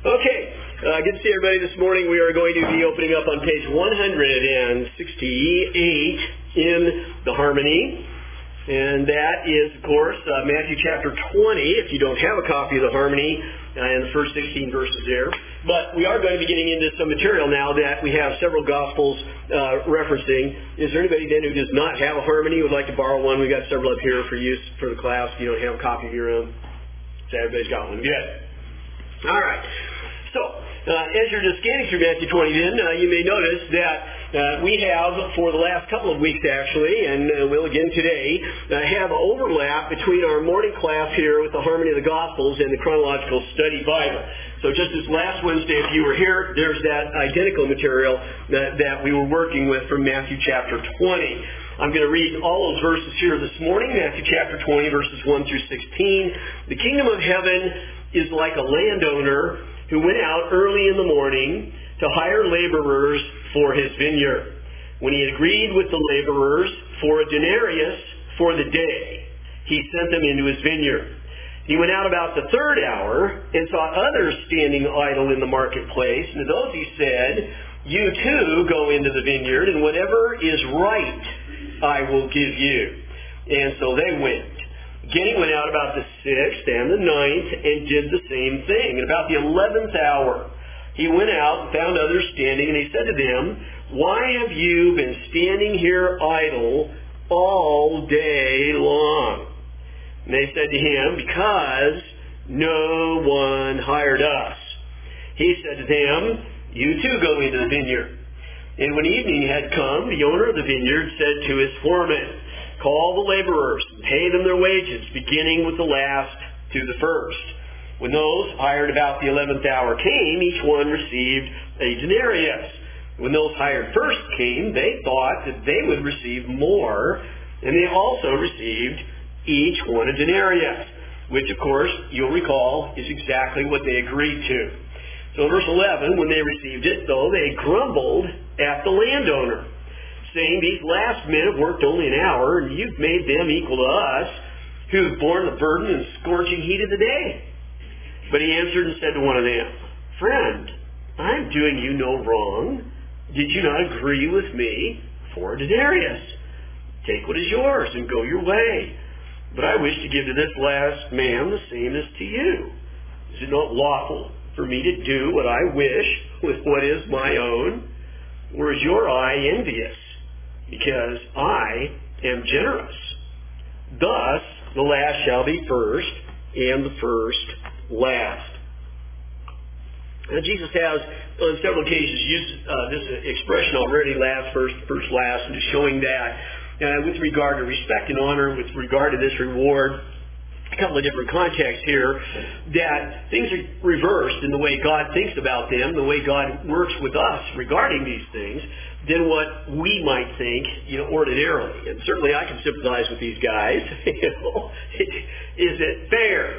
Okay, good to see everybody this morning. We are going to be opening up on page 168 in the Harmony. And that is, of course, Matthew chapter 20, if you don't have a copy of the Harmony, and the first 16 verses there. But we are going to be getting into some material now that we have several Gospels referencing. Is there anybody then who does not have a Harmony who would like to borrow one? We've got several up here for use for the class if you don't have a copy of your own. So everybody's got one. Good. All right. So, as you're just scanning through Matthew 20 then, you may notice that we have, for the last couple of weeks actually, and will again today, have overlap between our morning class here with the Harmony of the Gospels and the Chronological Study Bible. So just as last Wednesday, if you were here, there's that identical material that we were working with from Matthew chapter 20. I'm going to read all those verses here this morning, Matthew chapter 20, verses 1 through 16. The kingdom of heaven is like a landowner who went out early in the morning to hire laborers for his vineyard. When he agreed with the laborers for a denarius for the day, he sent them into his vineyard. He went out about the third hour and saw others standing idle in the marketplace. And to those he said, "You too go into the vineyard, and whatever is right I will give you." And so they went. Again, he went out about the 6th and the 9th and did the same thing. And about the 11th hour, he went out and found others standing, and he said to them, "Why have you been standing here idle all day long?" And they said to him, "Because no one hired us." He said to them, "You too go into the vineyard." And when evening had come, the owner of the vineyard said to his foreman, "Call the laborers and pay them their wages, beginning with the last to the first." When those hired about the 11th hour came, each one received a denarius. When those hired first came, they thought that they would receive more, and they also received each one a denarius, which, of course, you'll recall is exactly what they agreed to. So verse 11, when they received it, though, they grumbled at the landowner, saying, "These last men have worked only an hour, and you've made them equal to us, who've borne the burden and scorching heat of the day." But he answered and said to one of them, "Friend, I'm doing you no wrong. Did you not agree with me for a denarius? Take what is yours and go your way. But I wish to give to this last man the same as to you. Is it not lawful for me to do what I wish with what is my own? Or is your eye envious? Because I am generous. Thus the last shall be first, and the first last." Now Jesus has on several occasions used this expression already, last, first, first, last, and just showing that with regard to respect and honor, with regard to this reward, a couple of different contexts here, that things are reversed in the way God thinks about them, the way God works with us regarding these things, than what we might think, ordinarily. And certainly I can sympathize with these guys. Is it fair?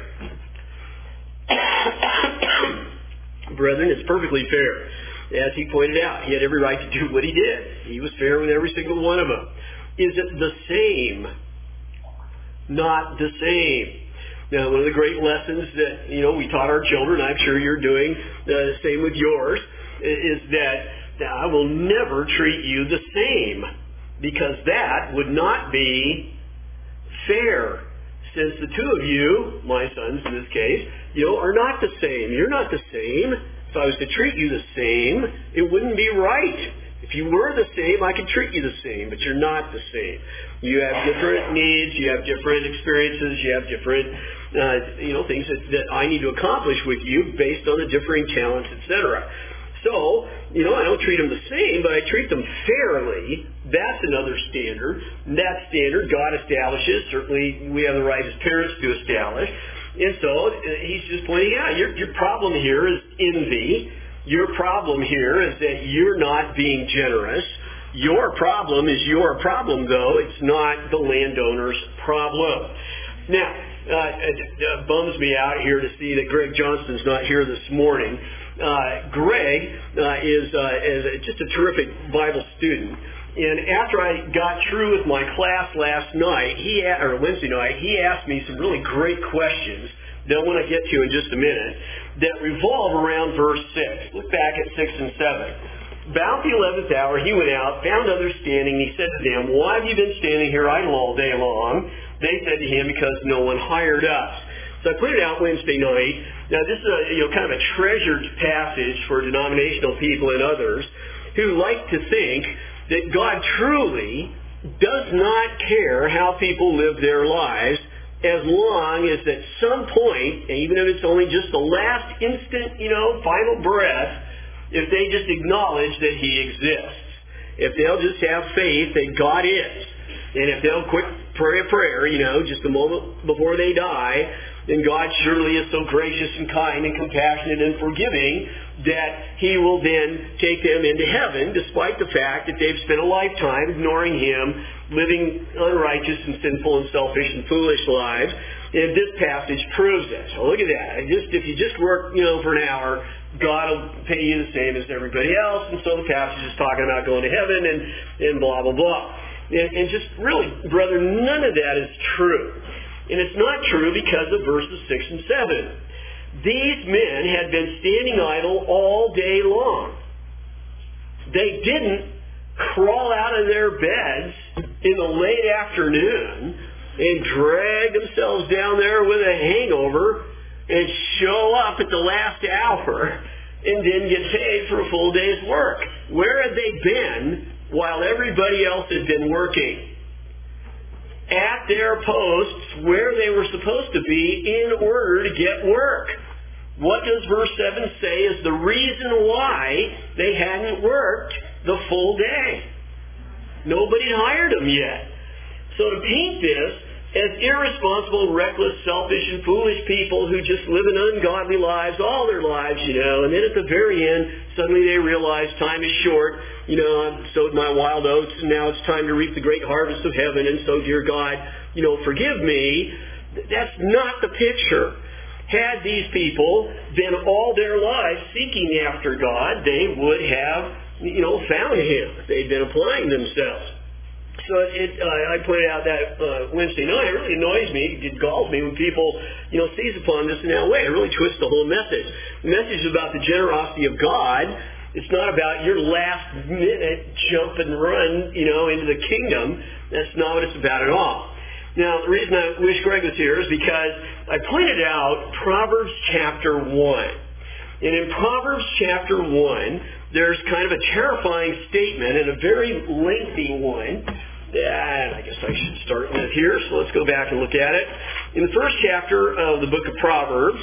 Brethren, it's perfectly fair. As he pointed out, he had every right to do what he did. He was fair with every single one of them. Is it the same? Not the same. Now, one of the great lessons that, we taught our children, I'm sure you're doing the same with yours, is that I will never treat you the same, because that would not be fair. Since the two of you, my sons in this case, are not the same. You're not the same. If I was to treat you the same, it wouldn't be right. If you were the same, I could treat you the same, but you're not the same. You have different needs, you have different experiences, you have different, things that I need to accomplish with you based on the differing talents, etc. So, I don't treat them the same, but I treat them fairly. That's another standard. And that standard God establishes. Certainly, we have the right as parents to establish. And so, he's just pointing out, your problem here is envy. Your problem here is that you're not being generous. Your problem is your problem, though. It's not the landowner's problem. Now, it bums me out here to see that Greg Johnston's not here this morning. Greg is just a terrific Bible student. And after I got through with my class last night, Wednesday night, he asked me some really great questions that I want to get to in just a minute that revolve around verse 6. Look back at 6 and 7. About the 11th hour he went out, found others standing, and he said to them, "Why have you been standing here idle all day long?" They said to him, "Because no one hired us." So I pointed out Wednesday night. Now this is kind of a treasured passage for denominational people and others who like to think that God truly does not care how people live their lives as long as at some point, and even if it's only just the last instant, final breath, if they just acknowledge that He exists. If they'll just have faith that God is. And if they'll quick pray a prayer, just a moment before they die, then God surely is so gracious and kind and compassionate and forgiving that He will then take them into heaven, despite the fact that they've spent a lifetime ignoring Him, living unrighteous and sinful and selfish and foolish lives. And this passage proves it. So look at that. If you just work, for an hour, God will pay you the same as everybody else. And so the passage is talking about going to heaven and blah, blah, blah. And just really, brother, none of that is true. And it's not true because of verses 6 and 7. These men had been standing idle all day long. They didn't crawl out of their beds in the late afternoon and drag themselves down there with a hangover and show up at the last hour and then get paid for a full day's work. Where had they been while everybody else had been working? At their posts where they were supposed to be in order to get work. What does verse 7 say is the reason why they hadn't worked the full day? Nobody hired them yet. So to paint this as irresponsible, reckless, selfish, and foolish people who just live in ungodly lives all their lives, and then at the very end, suddenly they realize time is short. I've sowed my wild oats, and now it's time to reap the great harvest of heaven, and so, dear God, forgive me. That's not the picture. Had these people been all their lives seeking after God, they would have, found Him. They'd been applying themselves. So I pointed out that Wednesday night. It really annoys me. It galls me when people, seize upon this in that way. It really twists the whole message. The message is about the generosity of God. It's not about your last minute jump and run, into the kingdom. That's not what it's about at all. Now, the reason I wish Greg was here is because I pointed out Proverbs chapter 1. And in Proverbs chapter 1, there's kind of a terrifying statement and a very lengthy one that I guess I should start with here. So let's go back and look at it. In the first chapter of the book of Proverbs,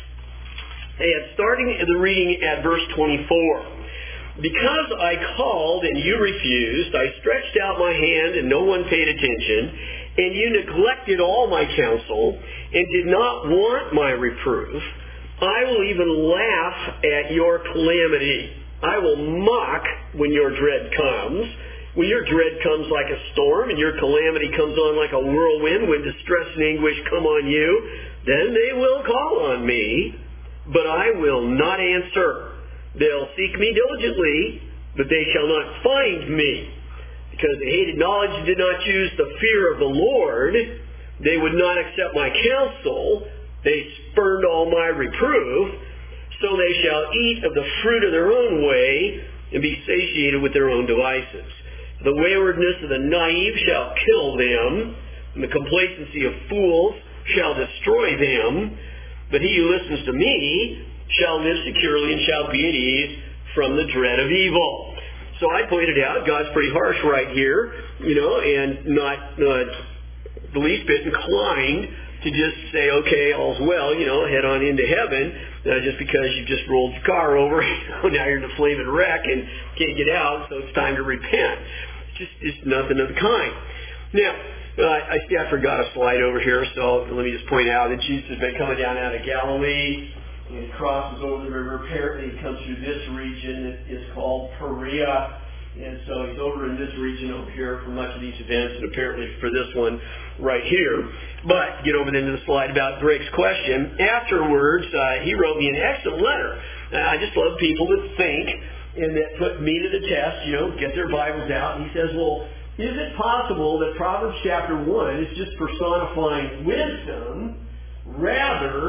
starting the reading at verse 24. Because I called and you refused, I stretched out my hand and no one paid attention, and you neglected all my counsel and did not want my reproof, I will even laugh at your calamity. I will mock when your dread comes. When your dread comes like a storm and your calamity comes on like a whirlwind, when distress and anguish come on you, then they will call on me, but I will not answer. They'll seek me diligently, but they shall not find me. Because they hated knowledge and did not choose the fear of the Lord, they would not accept my counsel. They spurned all my reproof. So they shall eat of the fruit of their own way and be satiated with their own devices. The waywardness of the naive shall kill them, and the complacency of fools shall destroy them. But he who listens to me shall live securely and shall be at ease from the dread of evil. So I pointed out God's pretty harsh right here, and not the least bit inclined to just say, okay, all's well, head on into heaven, just because you just rolled your car over, now you're in a flaming wreck and can't get out, so it's time to repent. It's just nothing of the kind. Now, I see I forgot a slide over here, so let me just point out that Jesus has been coming down out of Galilee, and he crosses over the river. Apparently he comes through this region that is called Perea. And so he's over in this region over here for much of these events, and apparently for this one right here. But get over into the slide about Greg's question. Afterwards, he wrote me an excellent letter. I just love people that think and that put me to the test, get their Bibles out. And he says, well, is it possible that Proverbs chapter 1 is just personifying wisdom rather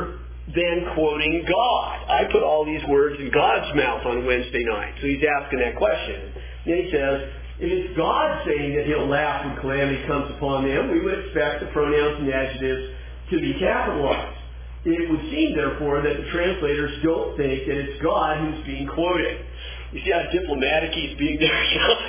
than quoting God. I put all these words in God's mouth on Wednesday night. So he's asking that question. Then he says, if it's God saying that he'll laugh when calamity comes upon them, we would expect the pronouns and adjectives to be capitalized. It would seem, therefore, that the translators don't think that it's God who's being quoted. You see how diplomatic he's being there?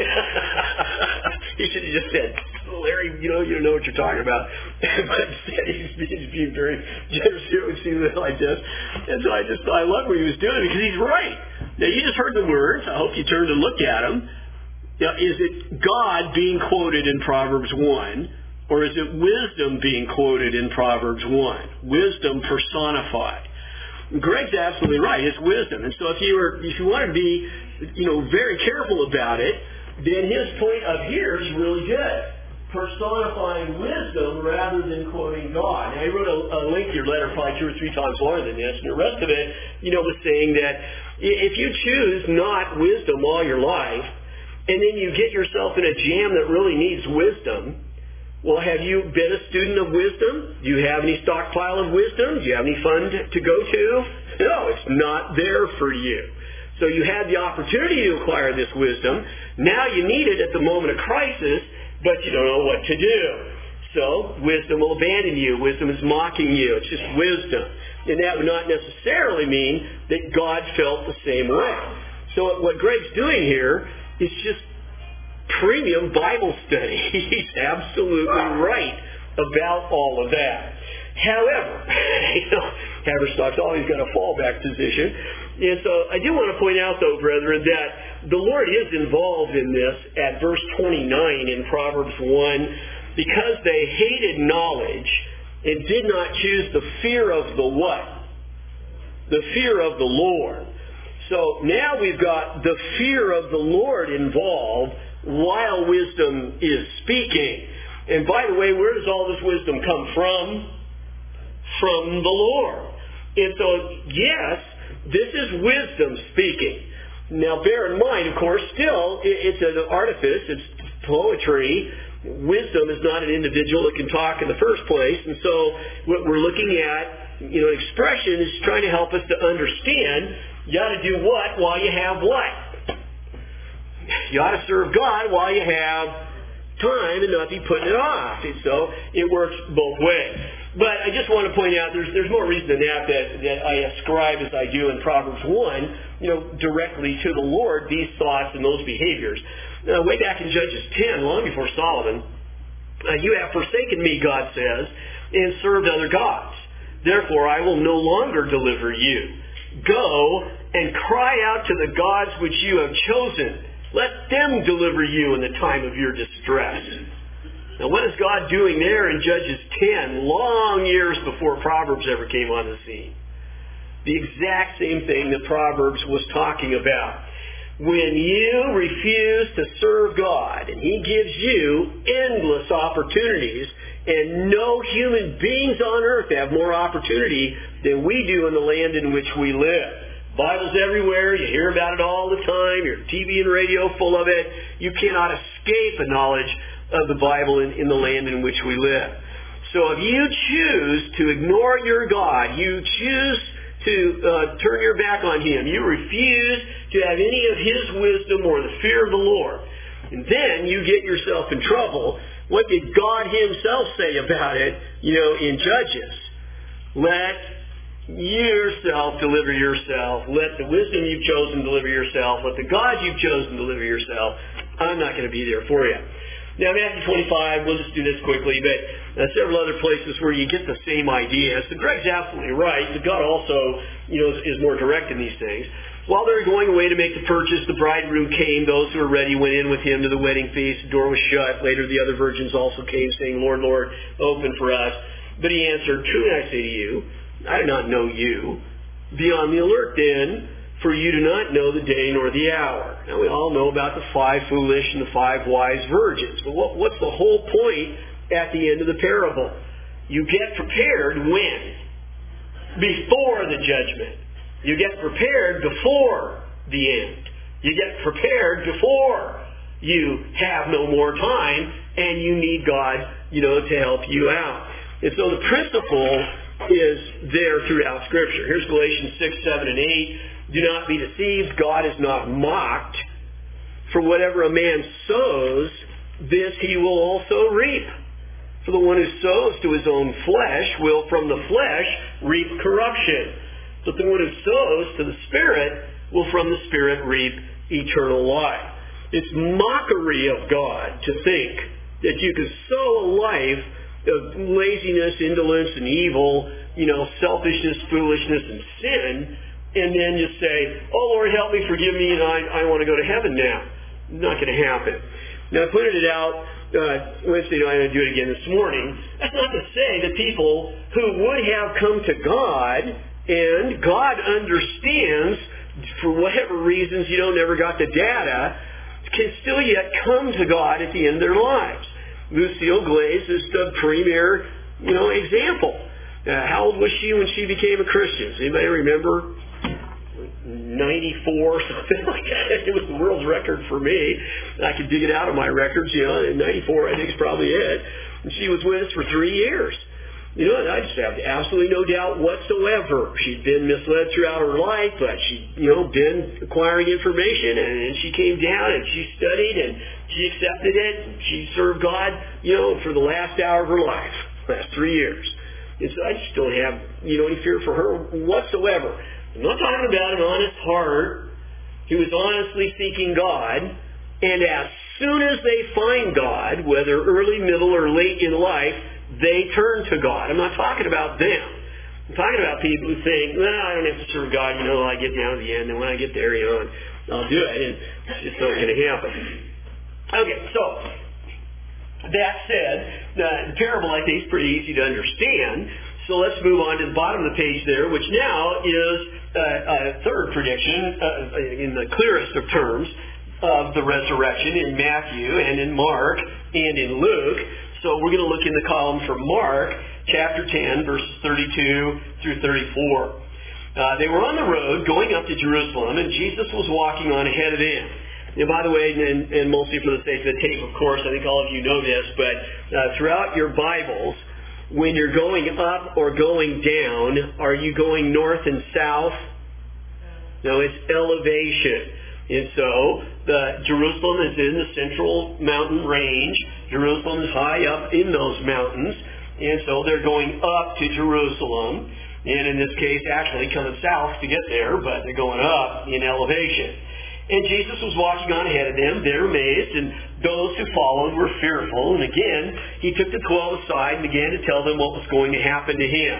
He should have just said, Larry, you don't know what you're talking about. But instead, he's being very generous here. We've seen it like this. And so I love what he was doing because he's right. Now, you just heard the words. I hope you turned to look at them. Now, is it God being quoted in Proverbs 1? Or is it wisdom being quoted in Proverbs 1? Wisdom personified. Greg's absolutely right. It's wisdom. And so if you want to be, very careful about it, then his point up here is really good. Personifying wisdom rather than quoting God. Now, he wrote a lengthier letter, probably 2 or 3 times longer than this, and the rest of it, was saying that if you choose not wisdom all your life, and then you get yourself in a jam that really needs wisdom, well, have you been a student of wisdom? Do you have any stockpile of wisdom? Do you have any fund to go to? No, it's not there for you. So you had the opportunity to acquire this wisdom. Now you need it at the moment of crisis, but you don't know what to do. So wisdom will abandon you. Wisdom is mocking you. It's just wisdom. And that would not necessarily mean that God felt the same way. So what Greg's doing here is just premium Bible study. He's absolutely right about all of that. However, Haverstock's always got a fallback position. And so I do want to point out, though, brethren, that the Lord is involved in this at verse 29 in Proverbs 1 because they hated knowledge and did not choose the fear of the what? The fear of the Lord. So now we've got the fear of the Lord involved while wisdom is speaking. And by the way, where does all this wisdom come from? From the Lord. And so, yes, this is wisdom speaking. Now, bear in mind, of course, still, it's an artifice, it's poetry. Wisdom is not an individual that can talk in the first place. And so what we're looking at, expression is trying to help us to understand you ought to do what while you have what? You ought to serve God while you have time and not be putting it off. And so it works both ways. But I just want to point out there's more reason than that I ascribe as I do in Proverbs 1, directly to the Lord, these thoughts and those behaviors. Way back in Judges 10, long before Solomon, you have forsaken me, God says, and served other gods. Therefore I will no longer deliver you. Go and cry out to the gods which you have chosen. Let them deliver you in the time of your distress. Now, what is God doing there in Judges 10, long years before Proverbs ever came on the scene? The exact same thing that Proverbs was talking about. When you refuse to serve God, and He gives you endless opportunities, and no human beings on earth have more opportunity than we do in the land in which we live. Bible's everywhere. You hear about it all the time. Your TV and radio full of it. You cannot escape a knowledge of the Bible in the land in which we live. So if you choose to ignore your God, you choose to turn your back on Him, you refuse to have any of His wisdom or the fear of the Lord, and then you get yourself in trouble. What did God Himself say about it, in Judges? Let yourself deliver yourself. Let the wisdom you've chosen deliver yourself. Let the God you've chosen deliver yourself. I'm not going to be there for you. Now, Matthew 25, we'll just do this quickly, but several other places where you get the same idea. So Greg's absolutely right. But God also, is more direct in these things. While they were going away to make the purchase, the bridegroom came. Those who were ready went in with him to the wedding feast. The door was shut. Later, the other virgins also came, saying, Lord, Lord, open for us. But he answered, Truly I say to you, I do not know you. Be on the alert then, for you do not know the day nor the hour. Now, we all know about the 5 foolish and the 5 wise virgins. But what's the whole point at the end of the parable? You get prepared when? Before the judgment. You get prepared before the end. You get prepared before you have no more time and you need God, to help you out. And so the principle is there throughout Scripture. Here's Galatians 6, 7, and 8. Do not be deceived. God is not mocked. For whatever a man sows, this he will also reap. For the one who sows to his own flesh will from the flesh reap corruption. But the one who sows to the Spirit will from the Spirit reap eternal life. It's mockery of God to think that you can sow a life of laziness, indolence, and evil, selfishness, foolishness, and sin, and then just say, oh, Lord, help me, forgive me, and I want to go to heaven now. Not going to happen. Now, I pointed it out Wednesday night, I'm going to do it again this morning. That's not to say that people who would have come to God, and God understands, for whatever reasons, never got the data, can still yet come to God at the end of their lives. Lucille Glaze is the premier, example. How old was she when she became a Christian? Does anybody remember? 94, something like that. It was the world's record for me. I could dig it out of my records, and 94 I think is probably it. And she was with us for 3 years. And I just have absolutely no doubt whatsoever. She'd been misled throughout her life, but she'd, been acquiring information, and she came down and she studied and she accepted it, and she served God, for the last hour of her life, last 3 years. And so I just don't have, any fear for her whatsoever. I'm not talking about an honest heart who is honestly seeking God, and as soon as they find God, whether early, middle, or late in life, they turn to God. I'm not talking about them. I'm talking about people who think, I don't have to serve God, I get down to the end, and when I get there, I'll do it, and it's just not going to happen. Okay, so that said, the parable, I think, is pretty easy to understand. So let's move on to the bottom of the page there, which now is a third prediction in the clearest of terms of the resurrection in Matthew and in Mark and in Luke. So we're going to look in the column for Mark, chapter 10, verses 32 through 34. They were on the road going up to Jerusalem, and Jesus was walking on ahead of them. And by the way, and mostly for the sake of the tape, of course, I think all of you know this, but throughout your Bibles, when you're going up or going down, are you going north and south? No, it's elevation. And so, Jerusalem is in the central mountain range. Jerusalem is high up in those mountains. And so they're going up to Jerusalem. And in this case, actually coming south to get there, but they're going up in elevation. And Jesus was walking on ahead of them. They're amazed, and those who followed were fearful. And again, he took the 12 aside and began to tell them what was going to happen to him.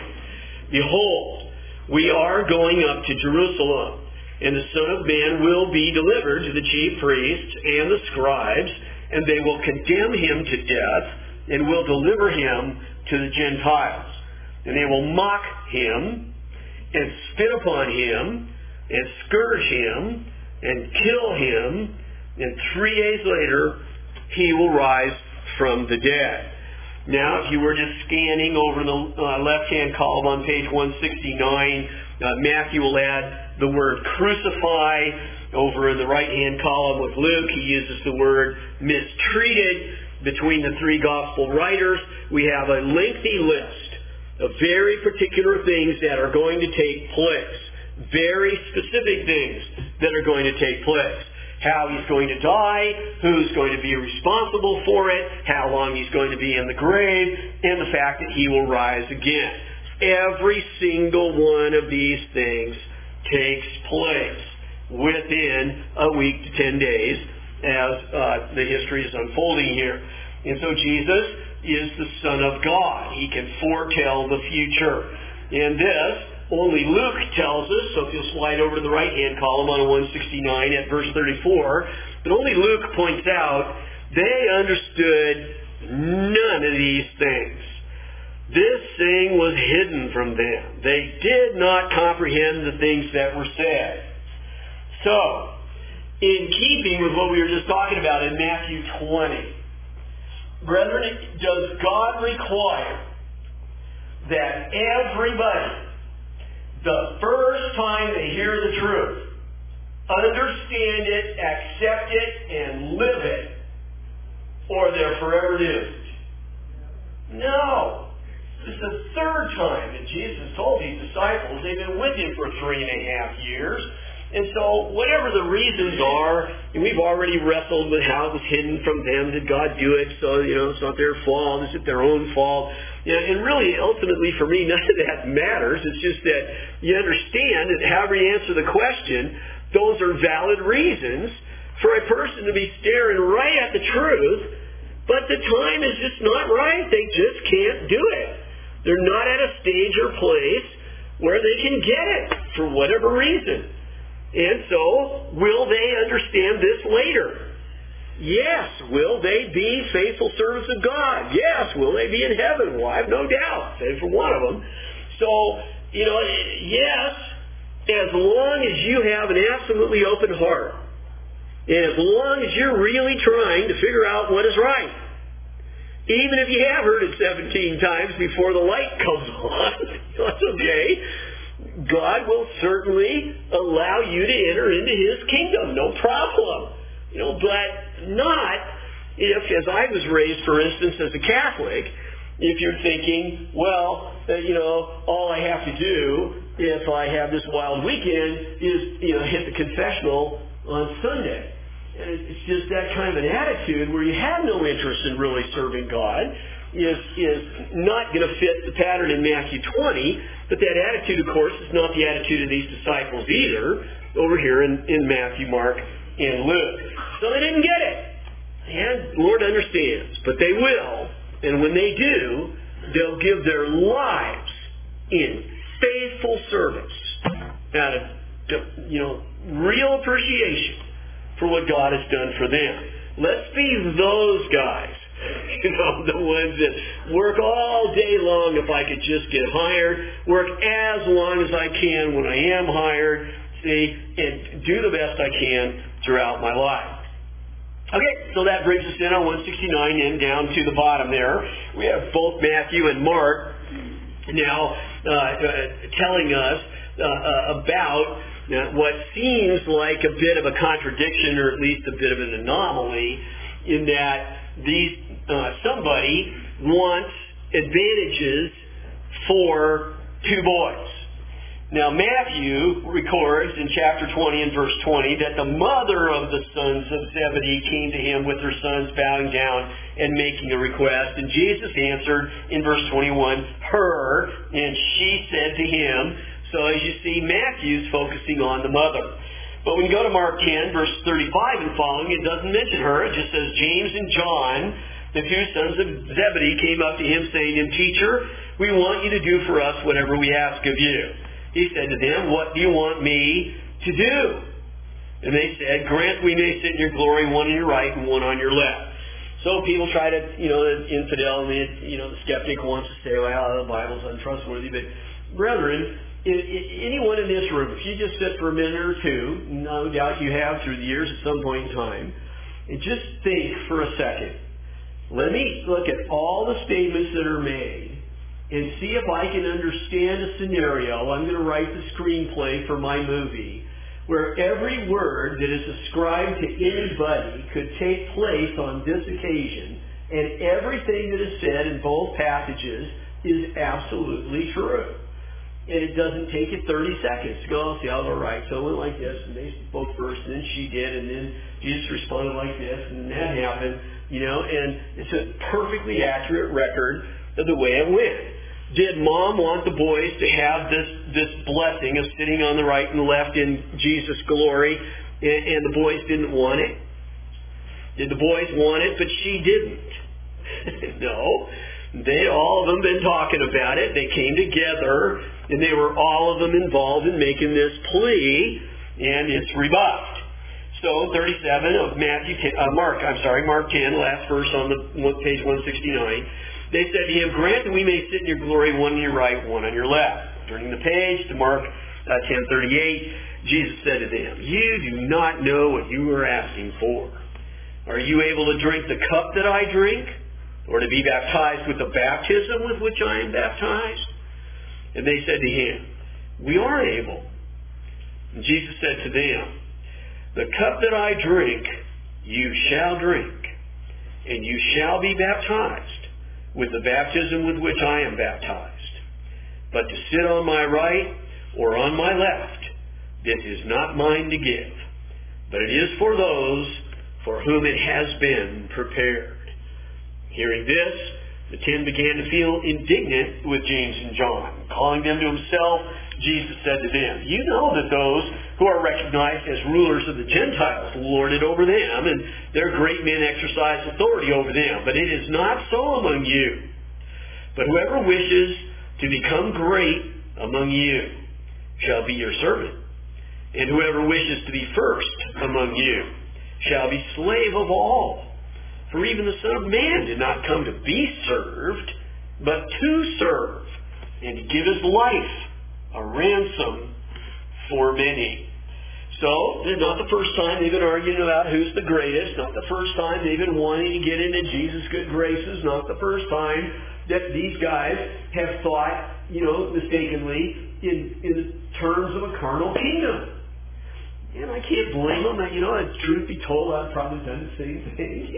Behold, we are going up to Jerusalem, and the Son of Man will be delivered to the chief priests and the scribes, and they will condemn him to death, and will deliver him to the Gentiles. And they will mock him, and spit upon him, and scourge him, and kill him, and 3 days later he will rise from the dead. Now, if you were just scanning over the left-hand column on page 169, Matthew will add the word crucify. Over in the right-hand column with Luke, he uses the word mistreated. Between the 3 gospel writers, we have a lengthy list of very particular things that are going to take place. Very specific things that are going to take place. How he's going to die, who's going to be responsible for it, how long he's going to be in the grave, and the fact that he will rise again. Every single one of these things takes place within a week to 10 days as the history is unfolding here. And so Jesus is the Son of God. He can foretell the future. And this only Luke tells us, so if you'll slide over to the right-hand column on 169 at verse 34, but only Luke points out they understood none of these things. This thing was hidden from them. They did not comprehend the things that were said. So, in keeping with what we were just talking about in Matthew 20, brethren, does God require that everybody, the first time they hear the truth, understand it, accept it, and live it, or they're forever doomed? No. This is the third time that Jesus told these disciples. They've been with him for 3.5 years. And so whatever the reasons are, and we've already wrestled with how it was hidden from them. Did God do it? So, it's not their fault. Is it their own fault? And really, ultimately for me, none of that matters. It's just that you understand that however you answer the question, those are valid reasons for a person to be staring right at the truth, but the time is just not right. They just can't do it. They're not at a stage or place where they can get it for whatever reason. And so, will they understand this later? Yes. Will they be faithful servants of God? Yes. Will they be in heaven? Well, I have no doubt. Say for one of them. So, yes, as long as you have an absolutely open heart, and as long as you're really trying to figure out what is right, even if you have heard it 17 times before the light comes on, that's okay. God will certainly allow you to enter into his kingdom, no problem. But not if, as I was raised, for instance, as a Catholic, if you're thinking, well, all I have to do if I have this wild weekend is, hit the confessional on Sunday. And it's just that kind of an attitude where you have no interest in really serving God is not going to fit the pattern in Matthew 20, but that attitude, of course, is not the attitude of these disciples either over here in Matthew, Mark, and Luke. So they didn't get it. And the Lord understands, but they will. And when they do, they'll give their lives in faithful service out of, real appreciation for what God has done for them. Let's be those guys. The ones that work all day long if I could just get hired, work as long as I can when I am hired, and do the best I can throughout my life. Okay, so that brings us in on 169 and down to the bottom there. We have both Matthew and Mark now telling us about what seems like a bit of a contradiction, or at least a bit of an anomaly, in that somebody wants advantages for two boys. Now, Matthew records in chapter 20 and verse 20 that the mother of the sons of Zebedee came to him with her sons bowing down and making a request. And Jesus answered in verse 21, her, and she said to him. So as you see, Matthew's focusing on the mother. But when you go to Mark 10, verse 35 and following, it doesn't mention her. It just says James and John, the two sons of Zebedee, came up to him saying, Teacher, we want you to do for us whatever we ask of you. He said to them, what do you want me to do? And they said, grant we may sit in your glory, one on your right and one on your left. So people try to, the infidel and the skeptic wants to say, well, the Bible's untrustworthy. But brethren, anyone in this room, if you just sit for a minute or two, no doubt you have through the years at some point in time, and just think for a second. Let me look at all the statements that are made and see if I can understand a scenario. I'm going to write the screenplay for my movie where every word that is ascribed to anybody could take place on this occasion, and everything that is said in both passages is absolutely true. And it doesn't take it 30 seconds to go, see, I'll go right. So it went like this, and they spoke first, and then she did, and then Jesus responded like this, and that happened, and it's a perfectly accurate record of the way it went. Did Mom want the boys to have this blessing of sitting on the right and the left in Jesus' glory, and the boys didn't want it? Did the boys want it, but she didn't? No. They all of them been talking about it. They came together, and they were all of them involved in making this plea, and it's rebuffed. So 37 of Mark 10, last verse on page 169. They said to him, grant that we may sit in your glory, one on your right, one on your left. Turning the page to Mark 10:38, Jesus said to them, you do not know what you are asking for. Are you able to drink the cup that I drink, or to be baptized with the baptism with which I am baptized? And they said to him, we are able. And Jesus said to them, the cup that I drink, you shall drink, and you shall be baptized with the baptism with which I am baptized. But to sit on my right or on my left, this is not mine to give, but it is for those for whom it has been prepared." Hearing this, the 10 began to feel indignant with James and John. Calling them to himself, Jesus said to them, "You know that those who are recognized as rulers of the Gentiles lord it over them, and their great men exercise authority over them. But it is not so among you. But whoever wishes to become great among you shall be your servant. And whoever wishes to be first among you shall be slave of all. For even the Son of Man did not come to be served, but to serve, and to give his life a ransom for many." So, it's not the first time they've been arguing about who's the greatest. Not the first time they've been wanting to get into Jesus' good graces. Not the first time that these guys have thought, mistakenly, in terms of a carnal kingdom. And I can't blame them. Truth be told, I've probably done the same thing.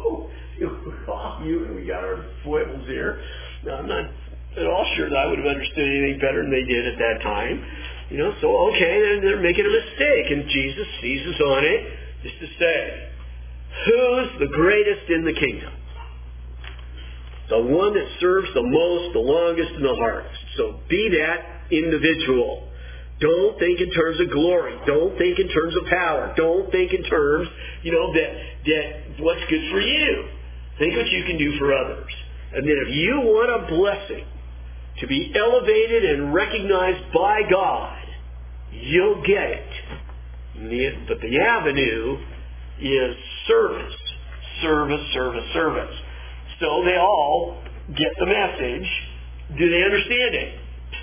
We got our foibles here. Now, I'm not at all sure that I would have understood anything better than they did at that time. They're making a mistake, and Jesus seizes on it just to say, who's the greatest in the kingdom? The one that serves the most, the longest, and the hardest. So be that individual. Don't think in terms of glory. Don't think in terms of power. Don't think in terms, that what's good for you. Think what you can do for others. And then if you want a blessing to be elevated and recognized by God, you'll get it. But the avenue is service. Service, service, service. So they all get the message. Do they understand it?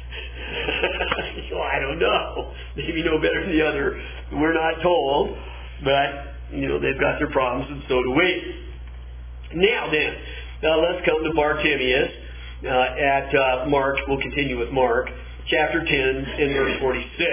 I don't know. Maybe no better than the other. We're not told. But, they've got their problems, and so do we. Now let's come to Bartimaeus at Mark. We'll continue with Mark, chapter 10 and verse 46.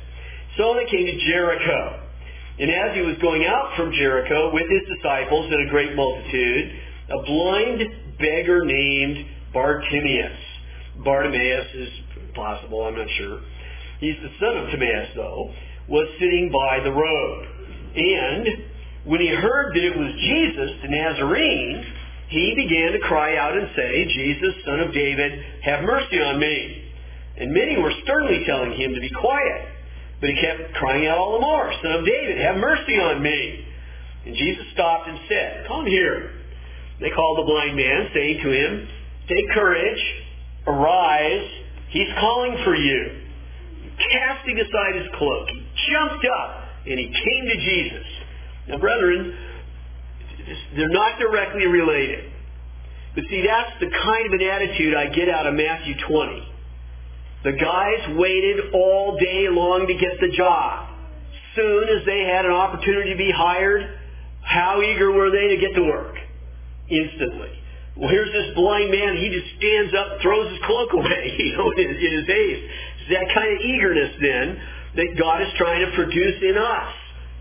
So they came to Jericho. And as he was going out from Jericho with his disciples and a great multitude, a blind beggar named Bartimaeus. Bartimaeus is possible, I'm not sure. He's the son of Timaeus, though, was sitting by the road. And when he heard that it was Jesus, the Nazarene, he began to cry out and say, "Jesus, Son of David, have mercy on me." And many were sternly telling him to be quiet. But he kept crying out all the more, "Son of David, have mercy on me." And Jesus stopped and said, "Come here." They called the blind man, saying to him, "Take courage, arise, he's calling for you." Casting aside his cloak, he jumped up and he came to Jesus. Now, brethren, they're not directly related. But see, that's the kind of an attitude I get out of Matthew 20. The guys waited all day long to get the job. Soon as they had an opportunity to be hired, how eager were they to get to work? Instantly. Well, here's this blind man. He just stands up and throws his cloak away, in his haste. It's that kind of eagerness, then, that God is trying to produce in us.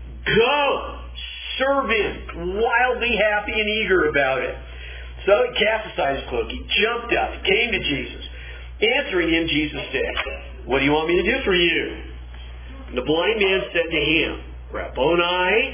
Go! Serve Him! Wildly happy and eager about it. So he cast aside his cloak. He jumped up. He came to Jesus. Answering him, Jesus said, "What do you want me to do for you?" And the blind man said to him, "Rabboni,"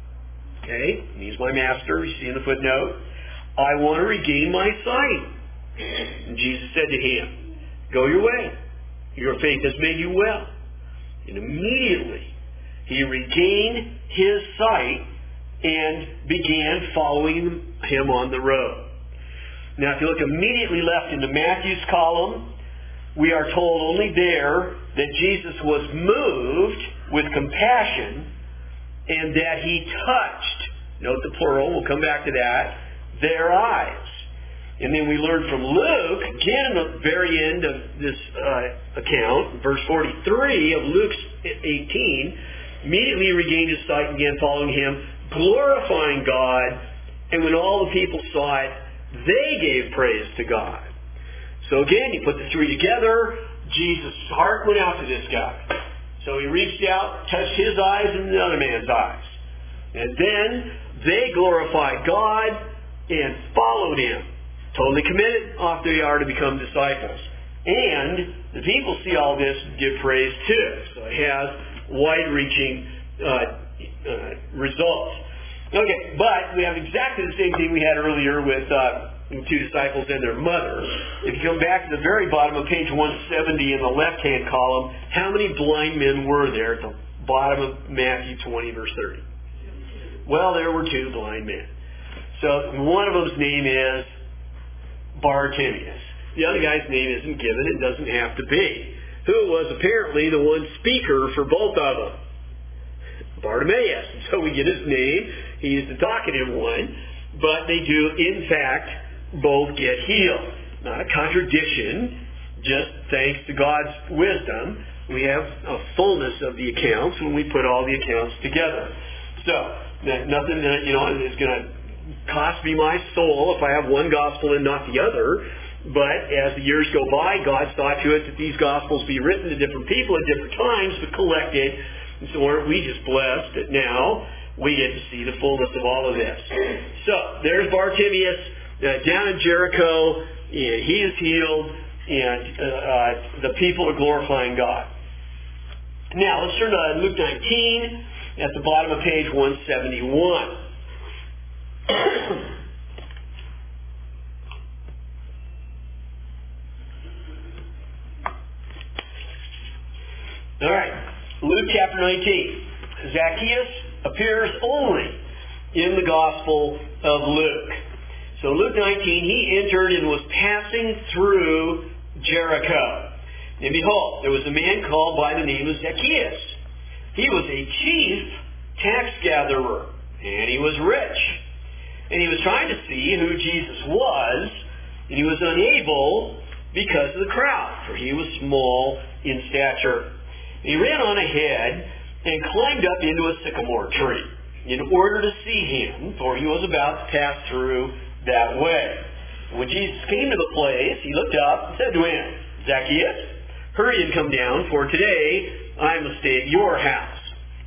okay, means my master, you see in the footnote, "I want to regain my sight." And Jesus said to him, "Go your way. Your faith has made you well." And immediately he regained his sight and began following him on the road. Now, if you look immediately left into Matthew's column, we are told only there that Jesus was moved with compassion and that he touched, note the plural, we'll come back to that, their eyes. And then we learn from Luke, again at the very end of this account, verse 43 of Luke 18, immediately he regained his sight and began following him, glorifying God. And when all the people saw it, they gave praise to God. So again, you put the three together, Jesus' heart went out to this guy. So he reached out, touched his eyes and the other man's eyes. And then they glorified God and followed him. Totally committed, off they are to become disciples. And the people see all this and give praise too. So it has wide-reaching results. Okay, but we have exactly the same thing we had earlier with two disciples and their mother. If you come back to the very bottom of page 170 in the left-hand column, how many blind men were there at the bottom of Matthew 20, verse 30? Well, there were two blind men. So one of them's name is Bartimaeus. The other guy's name isn't given. It doesn't have to be. Who was apparently the one speaker for both of them? Bartimaeus. So we get his name. He's the talkative one. But they do, in fact, both get healed. Not a contradiction. Just thanks to God's wisdom, we have a fullness of the accounts when we put all the accounts together. So, nothing that, is going to cost me my soul if I have one gospel and not the other. But as the years go by, God saw to it that these gospels be written to different people at different times, but collected. And so aren't we just blessed that now we get to see the fullness of all of this. So, there's Bartimaeus down in Jericho, and he is healed, and the people are glorifying God. Now, let's turn to Luke 19 at the bottom of page 171. All right, Luke chapter 19. Zacchaeus appears only in the Gospel of Luke. So Luke 19, he entered and was passing through Jericho. And behold, there was a man called by the name of Zacchaeus. He was a chief tax gatherer, and he was rich. And he was trying to see who Jesus was, and he was unable because of the crowd, for he was small in stature. He ran on ahead and climbed up into a sycamore tree in order to see him, for he was about to pass through that way. When Jesus came to the place, he looked up and said to him, Zacchaeus, hurry and come down, for today I must stay at your house.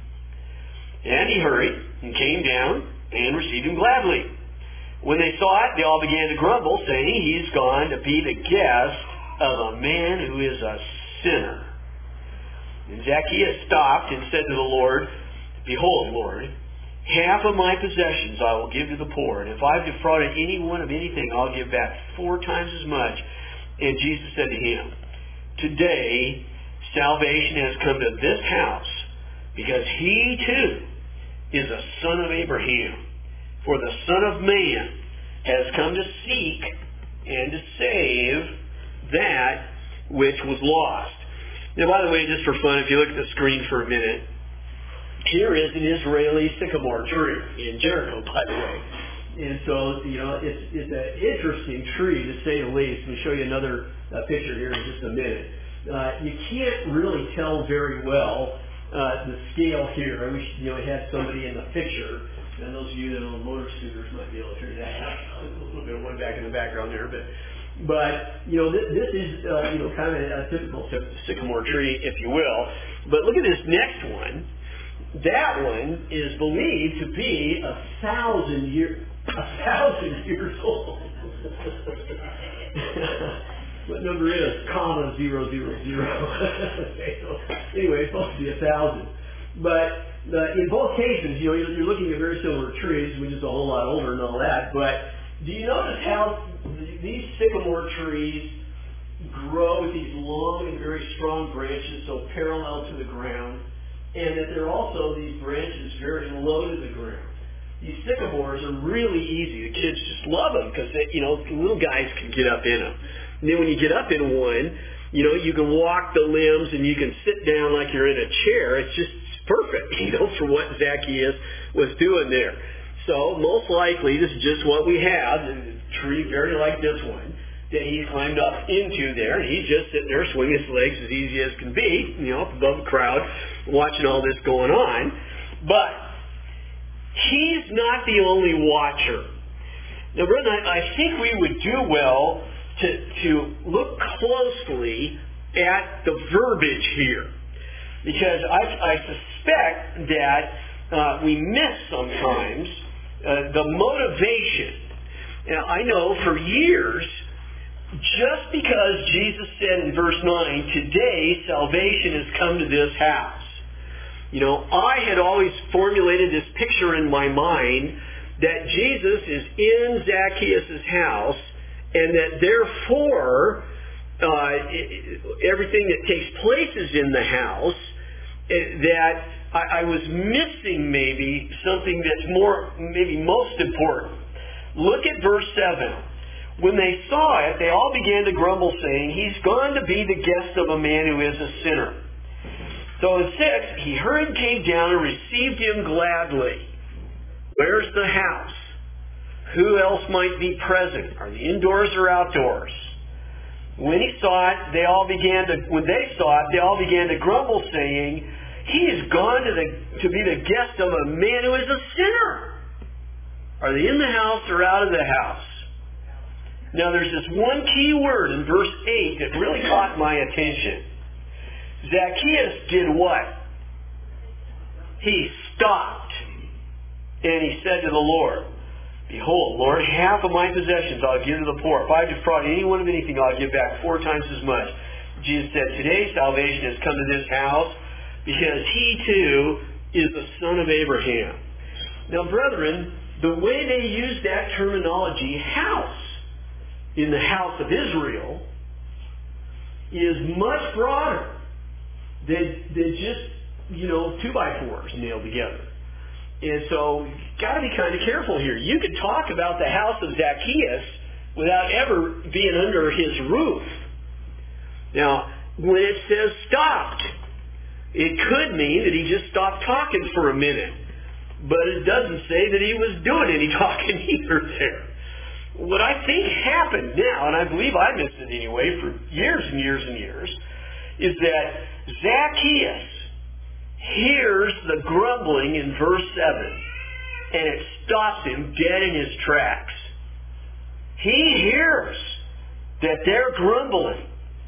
And he hurried and came down and received him gladly. When they saw it, they all began to grumble, saying, he's gone to be the guest of a man who is a sinner. And Zacchaeus stopped and said to the Lord, behold, Lord, half of my possessions I will give to the poor, and if I've defrauded anyone of anything, I'll give back 4 times as much. And Jesus said to him, today salvation has come to this house, because he too is a son of Abraham. For the Son of Man has come to seek and to save that which was lost. Now, by the way, just for fun, if you look at the screen for a minute, here is an Israeli sycamore tree in Jericho, by the way. And so, it's an interesting tree, to say the least. Let me show you another picture here in just a minute. You can't really tell very well the scale here. I wish, it had somebody in the picture. And those of you that own motor scooters might be able to figure that out. A little bit of one back in the background there, but this is kind of a typical sycamore tree, if you will. But look at this next one. That one is believed to be 1,000 years old. What number is 0,000? Okay, so anyway, it's supposed to be 1,000. But in both cases, you're looking at very similar trees, which is a whole lot older and all that. But do you notice how these sycamore trees grow with these long and very strong branches, so parallel to the ground, and that they're also, these branches, very low to the ground? These sycamores are really easy. The kids just love them because, little guys can get up in them. And then when you get up in one, you can walk the limbs and you can sit down like you're in a chair. It's just perfect, for what Zacchaeus was doing there. So most likely, this is just what we have, a tree very like this one, that he climbed up into there, and he's just sitting there swinging his legs as easy as can be, up above the crowd, watching all this going on. But he's not the only watcher. Now, Brother, I think we would do well to look closely at the verbiage here, because I suspect that we miss sometimes the motivation Now, I know for years, just because Jesus said in verse 9, today salvation has come to this house. I had always formulated this picture in my mind that Jesus is in Zacchaeus' house, and that therefore everything that takes place is in the house, that I was missing maybe something that's maybe most important. Look at verse 7. When they saw it, they all began to grumble, saying, he's gone to be the guest of a man who is a sinner. So in 6, he hurried, came down, and received him gladly. Where's the house? Who else might be present? Are they indoors or outdoors? When they saw it, they all began to grumble, saying, he is gone to be the guest of a man who is a sinner. Are they in the house or out of the house? Now there's this one key word in verse 8 that really caught my attention. Zacchaeus did what? He stopped and he said to the Lord, behold, Lord, half of my possessions I'll give to the poor. If I defraud anyone of anything, I'll give back 4 times as much. Jesus said, today salvation has come to this house because he too is the son of Abraham. Now, brethren, the way they use that terminology, house, in the house of Israel, is much broader than just, 2x4s nailed together. And so, you've got to be kind of careful here. You could talk about the house of Zacchaeus without ever being under his roof. Now, when it says stopped, it could mean that he just stopped talking for a minute. But it doesn't say that he was doing any talking either there. What I think happened now, and I believe I missed it anyway for years and years and years, is that Zacchaeus hears the grumbling in verse 7, and it stops him dead in his tracks. He hears that they're grumbling.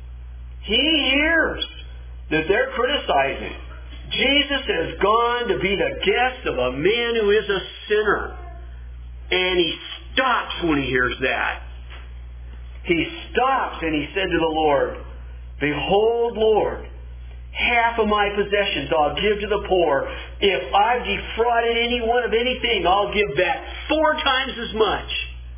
He hears that they're criticizing. Jesus has gone to be the guest of a man who is a sinner. And he stops when he hears that. He stops and he said to the Lord, behold, Lord, half of my possessions I'll give to the poor. If I've defrauded anyone of anything, I'll give back 4 times as much.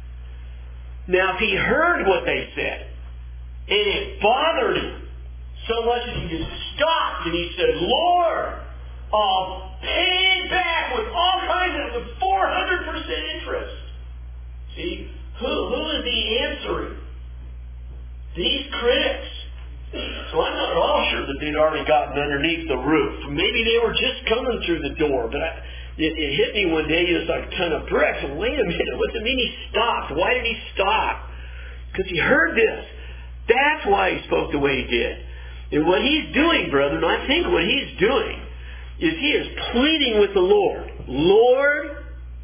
Now, if he heard what they said, and it bothered him so much that he just stopped and he said, Lord, I'll pay it back with all kinds of, with 400% interest. See, who is he answering? These critics. So I'm not at all sure that they'd already gotten underneath the roof. Maybe they were just coming through the door, but it hit me one day, it was like a ton of bricks. Wait a minute, what's it mean he stopped? Why did he stop? Because he heard this. That's why he spoke the way he did. And what he's doing, brethren, I think what he's doing is he is pleading with the Lord. Lord,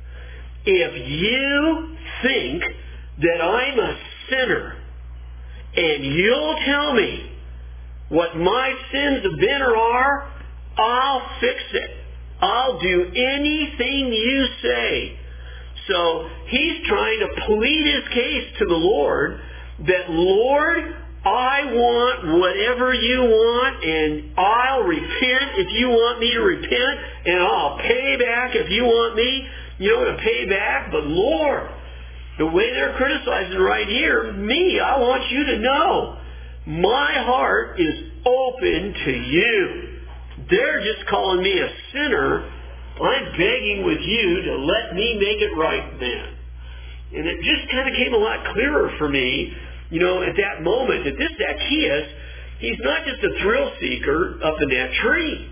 if you think that I'm a sinner and you'll tell me what my sins have been or are, I'll fix it. I'll do anything you say. So he's trying to plead his case to the Lord that, Lord, I want whatever you want, and I'll repent if you want me to repent, and I'll pay back if you want me, to pay back. But Lord, the way they're criticizing right here, I want you to know, my heart is open to you. They're just calling me a sinner. I'm begging with you to let me make it right then. And it just kind of came a lot clearer for me, at that moment, that this Zacchaeus, he's not just a thrill seeker up in that tree.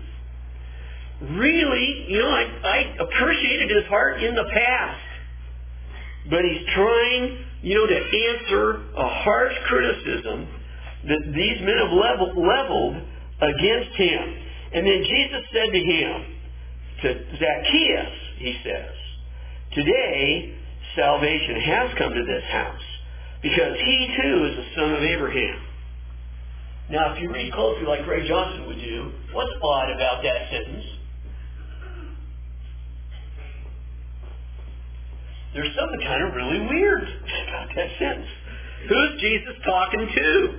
Really, I appreciated his heart in the past. But he's trying, to answer a harsh criticism that these men have leveled against him. And then Jesus said to him, to Zacchaeus, he says, today salvation has come to this house, because he too is the son of Abraham. Now, if you read closely like Ray Johnson would do, what's odd about that sentence? There's something kind of really weird about that sentence. Who's Jesus talking to?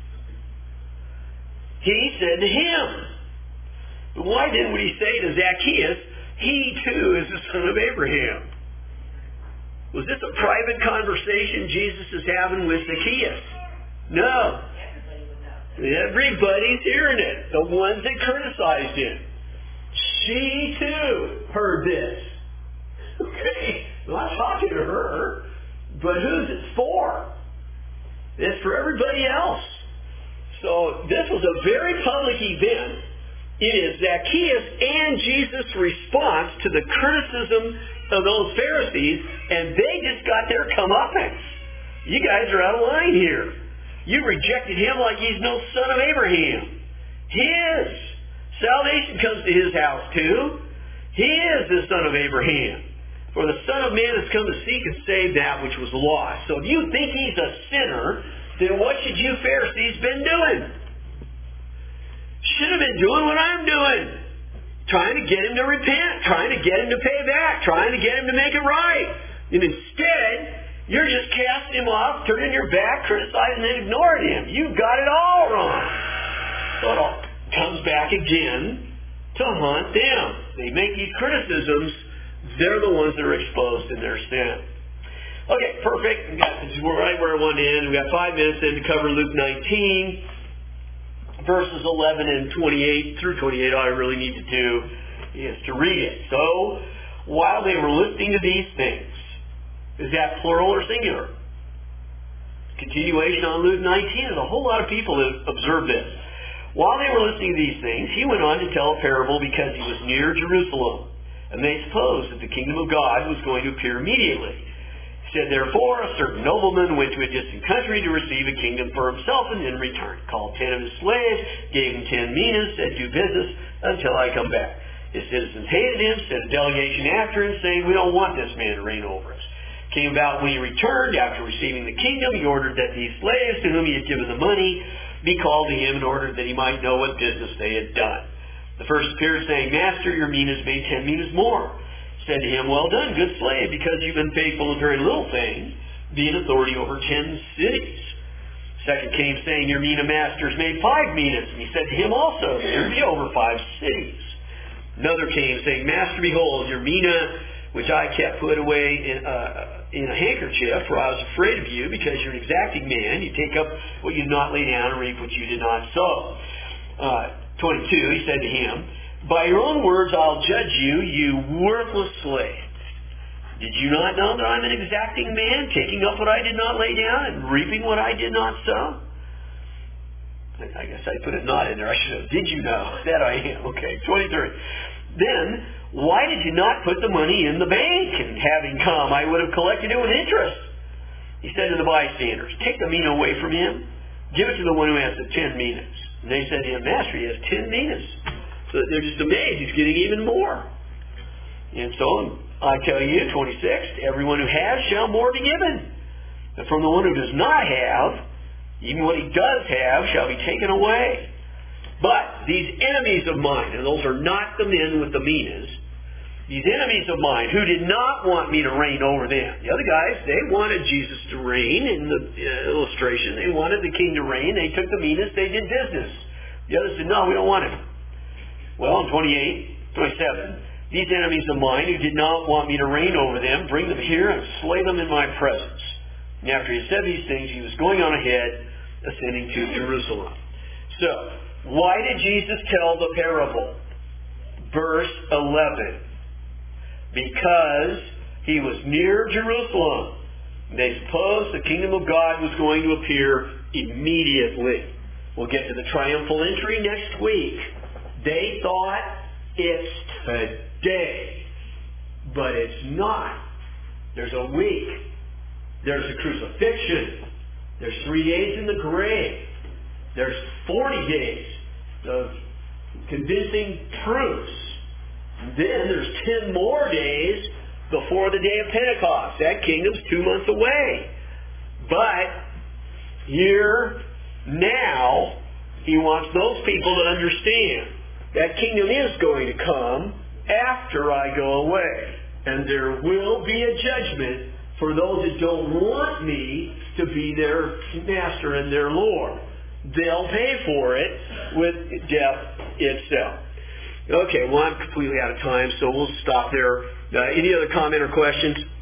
He said to him. But why didn't he say to Zacchaeus, he too is the son of Abraham? Was this a private conversation Jesus is having with Zacchaeus? No. Everybody's hearing it. The ones that criticized him. She too heard this. Okay? I'm not talking to her, but who's it for? It's for everybody else. So this was a very public event. It is Zacchaeus and Jesus' response to the criticism of those Pharisees, and they just got their comeuppance. You guys are out of line here. You rejected him like he's no son of Abraham. His salvation comes to his house too. He is the son of Abraham. For the Son of Man has come to seek and save that which was lost. So if you think he's a sinner, then what should you Pharisees been doing? Should have been doing what I'm doing. Trying to get him to repent. Trying to get him to pay back. Trying to get him to make it right. And instead, you're just casting him off, turning your back, criticizing and ignoring him. You've got it all wrong. So it all comes back again to haunt them. They make these criticisms. They're the ones that are exposed in their sin. Okay, perfect. We're right where I want to end. We've got 5 minutes then to cover Luke 19, verses 11 and 28 through 28. All I really need to do is to read it. So, while they were listening to these things, is that plural or singular? Continuation on Luke 19. There's a whole lot of people that observe this. While they were listening to these things, he went on to tell a parable because he was near Jerusalem. And they supposed that the kingdom of God was going to appear immediately. He said, therefore, a certain nobleman went to a distant country to receive a kingdom for himself and then returned. Called 10 of his slaves, gave him 10 minas, said, do business until I come back. His citizens hated him, sent a delegation after him, saying, we don't want this man to reign over us. Came about when he returned, after receiving the kingdom, he ordered that these slaves to whom he had given the money be called to him in order that he might know what business they had done. The first appeared, saying, Master, your minas made 10 minas more. Said to him, well done, good slave, because you've been faithful in very little things, be in authority over 10 cities. Second came, saying, your mina masters made 5 minas. And he said to him also, there be over 5 cities. Another came, saying, Master, behold, your mina, which I kept put away in a handkerchief, for I was afraid of you, because you're an exacting man. You take up what you did not lay down and reap what you did not sow. 22, he said to him, by your own words I'll judge you, you worthless slave. Did you not know that I'm an exacting man, taking up what I did not lay down and reaping what I did not sow? I guess I put a not in there. I should have. Did you know that I am? Okay, 23. Then, why did you not put the money in the bank? And having come, I would have collected it with interest. He said to the bystanders, take the mina away from him. Give it to the one who has the 10 minas. And they said to him, Master, he has 10 minas. So they're just amazed. He's getting even more. And so, I tell you, 26, everyone who has shall more be given. And from the one who does not have, even what he does have shall be taken away. But these enemies of mine, and those are not the men with the minas, these enemies of mine who did not want me to reign over them. The other guys, they wanted Jesus to reign in the illustration. They wanted the king to reign. They took the minas. They did business. The others said, no, we don't want him. Well, in 27, these enemies of mine who did not want me to reign over them, bring them here and slay them in my presence. And after he said these things, he was going on ahead, ascending to Jerusalem. So, why did Jesus tell the parable? Verse 11. Because he was near Jerusalem. They supposed the kingdom of God was going to appear immediately. We'll get to the triumphal entry next week. They thought it's today. But it's not. There's a week. There's a crucifixion. There's 3 days in the grave. There's 40 days of convincing proofs. Then there's 10 more days before the day of Pentecost. That kingdom's 2 months away. But here, now, he wants those people to understand that kingdom is going to come after I go away. And there will be a judgment for those that don't want me to be their master and their Lord. They'll pay for it with death itself. Okay, well, I'm completely out of time, so we'll stop there. Any other comment or questions?